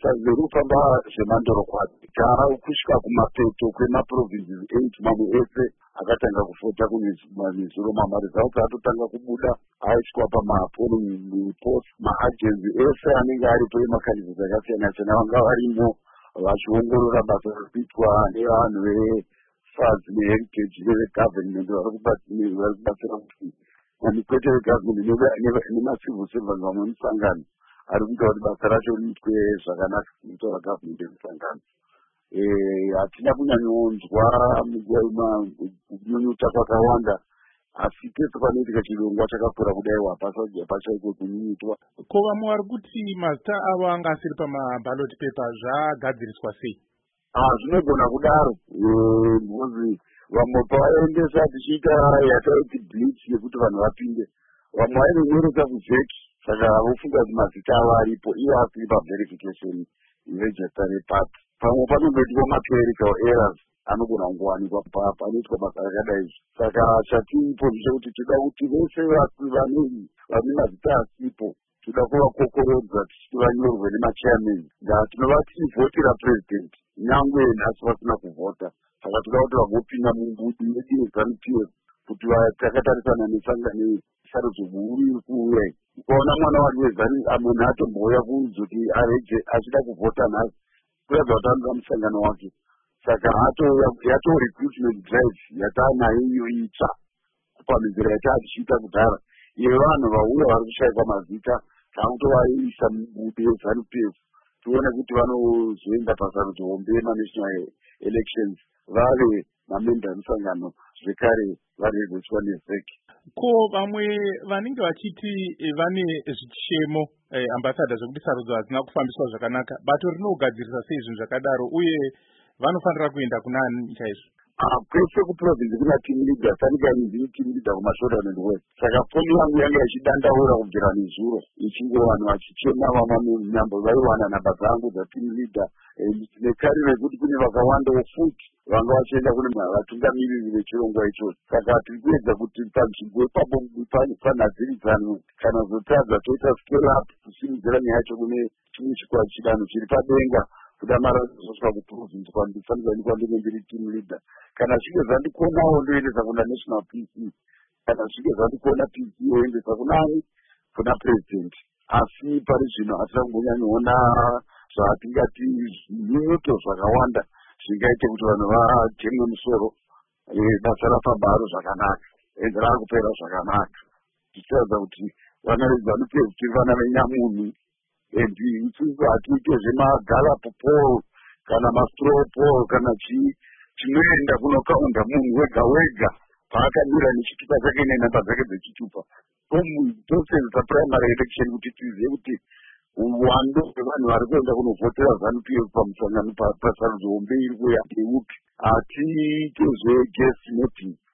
sarudzo rikufamba zvemandorokwati gara kusvika kumapeto kwemaprovinces 8 mamwe ese akatanga kufota kumizuro mamaresults atotanga kubuda aiswa pamapolling post maagency ese anenge aripo emakandidate akasiyana-siyana vanga varimo vachiongorora basa rikuitwa nevanhu vefazi neheritage vegovernment vari kubatsira kuti kwete vegovernment nemacivil servants vamwe musangano ari kuita kuti basa racho riitwe zvakanaka kutaura government yemusangano. Hatina kunyanyonzwa kunyunyuta kwakawanda asi pese panoitika chirongwa chakakura kudaiwa pachaiko kunyunyutwa. Ko vamwe vari kuti mazita avo anga asiri pamaballot paper zvagadziriswa sei? Zvinogona kudaro because vamwe pavaendesa tichiita yataiti blitz yekuti vanhu vapinde vamwe vainonyoresa kuvheki saka vofunga kuti mazita avo aripo ivo asiri paverification register repart. Pamwe panongoitwa maclerical errors anogona kungowanikwa panoitwa basa rakadai. Saka chatiipo ndechekuti tinoda kuti vese vane mazita asipo toda kuvakokorodza tichiti vanyorwe nemachairman. Tinova tichivhotera president nyangwe nhasi vasina kuvhota. Saka toda kuti vagopinda mumbudu yeZANU-PF kuti takatarisana nesarudzo huru iri kuuya. Ukaona mwana wari wezani munhu atomboya kuzoti achida kuvhota nhasi kuratidza kuti anoda musangano wake. Saka yato recruitment drive yataanayo iyo itsva pamizera yataatichiita kudhara yevanhu vauya vari kushayikwa mazita takutovaisa mubudu yeZANU-PF tione kuti vanozoenda pasarudzo hombe yemanational elections vave mamemba emusangano zvekare varegotswa nevhek. Ko vamwe vanenge vachiti vane zvichemo ambassador zvokuti sarudzo hadzina kufambiswa zvakanaka bato rinogadzirisa sei zvinhu zvakadaro uye vanofanira kuenda kunani chaizvo? Kwese kuprovince kuna team leader tanikaizivi team leader kumashoda nendwest. Saka foni yangu yanga ichidandaura kubvira nezuro ichinge vanhu vachichema vamanyambo vaiwana namba dzangu dzateam leader nekare rekuti kune vakawanda futi vanga vachienda kune vatungamiriri vechirongwa ichocho. Saka tiri kuedza kuti panzvimbo ipapo panhadziridzano kana zotadza toita scale up kusimudzira nyaya yacho kune chimwe chikwata chidanho chiri padenga kudamara zvosvika kuprovince kwandifanira kwandinenge ndiri team leader. Kana zvichinge zvandikonawo ndoendesa kuna national PC, kana zvichinge zvandikona PC yoendesa kuna president. Asi pari zvino hatina kumbonyanyoona zvatingati nyunyuto zvakawanda zvingaite kuti vanhu vatemwe musoro basa rapabharo zvakanaka rakupera zvakanaka tichiratidza kuti vana veZANU-PF tiri vana venyamunhu and isusu hatiite zvemagalapo poll kana mastraw poll kana chinoenda kunokaunda munhu wega wega paakamira nechitupa chake nenhamba dzake dzechitupa tosenza primary election kuti tizive kuti uwando hwevanhu vari kuenda kunovhotera ZANU-PF pamusangano pasarudzo hombe iri kuya ndeupi. Hatiite zveguest meeting